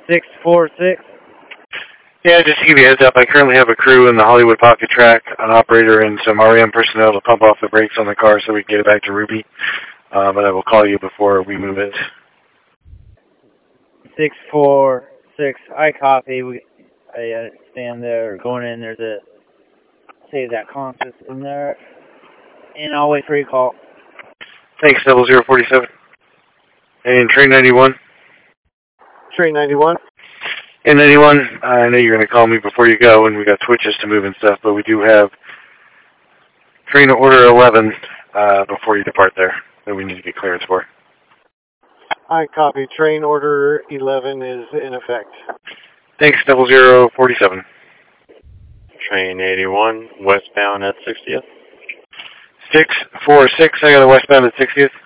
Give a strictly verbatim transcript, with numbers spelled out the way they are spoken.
six four six. Yeah, just to give you a heads up, I currently have a crew in the Hollywood Pocket Track, an operator, and some R E M personnel to pump off the brakes on the car so we can get it back to Ruby. Uh, but I will call you before we move it. six four six. I copy. We, I uh, stand there going in. There's a save that conscious in there, and I'll wait for your call. Thanks, double zero forty seven. And train ninety-one. Train ninety-one. And ninety-one, I know you're going to call me before you go, and we got switches to move and stuff, but we do have train order eleven uh, before you depart there that we need to get clearance for. I copy. Train order eleven is in effect. Thanks, double zero forty seven. Train eighty-one, westbound at sixtieth. six four six, I got a westbound at sixtieth.